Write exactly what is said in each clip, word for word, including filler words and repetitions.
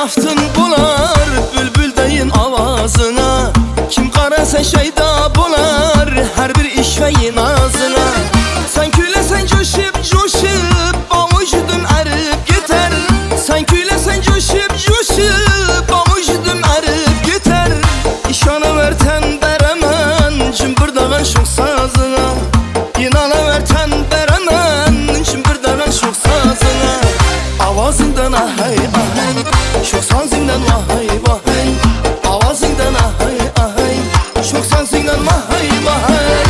yaftın bular, bülbül deyin avazına. Kim qarasa şeyda bular, her bir işveyin ağzına. Sen küylesen coşup coşup, bamucudun erip gider. Sen küylesen coşup coşup, bamucudun erip gider. İşanı verten beremen, cımbırdağın şok sazına. İnanı verten beremen, cımbırdağın şok sazına. Avazından ahay ahay, şok sazından vahay vahay. Avazından ahay ahay, şok sazından vahay vahay.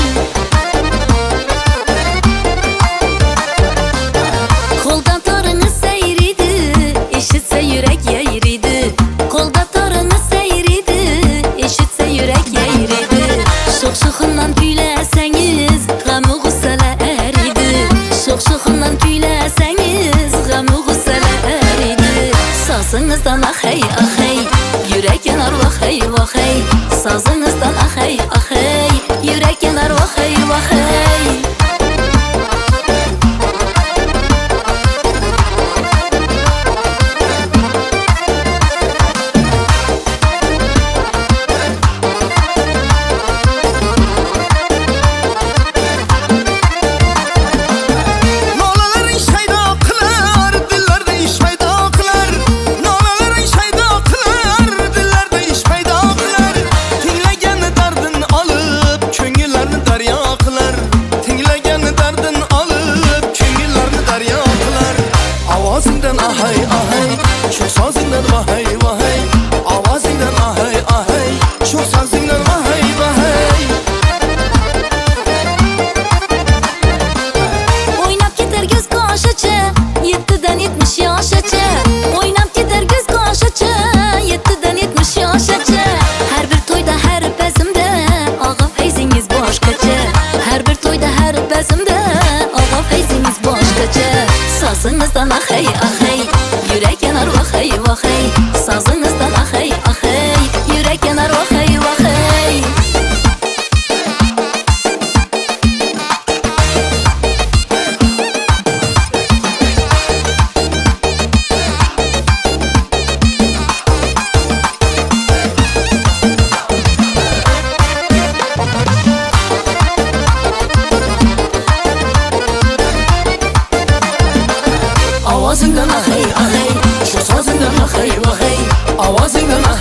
Kolda torunu seyridi, işitse yürek yeyridi. Kolda torunu seyridi, işitse yürek yeyridi. Şok şokundan güyleseniz, gamı gussele eridi. Şok şokundan güyleseniz, gamı gussele eridi. Sazınızdan ahay ahay, yürek yanar vahay vahay. Sazınızdan ahay ahay, yürek yanar vahay vahay. Avazından ahay ahay, çok sazından vahay vahay. Avazından ahay ahay, çok sazından vahay vahay. Oynap gider göz kaşıcı, yettiden yetmiş yaşıcı. Oynap gider göz kaşıcı, yettiden yetmiş yaşıcı. Her bir toyda her bezimde, ağa feyziniz başkaca. Her bir toyda her bezimde, ağa feyziniz başkaca. Sazınızdan ahay ahay, yürek yanar vahay vahay. Sazınızdan ahay ahay, yürek yanar vahay vahay. Avazından ahay ahay, çok sazından vahay vahay. Avazından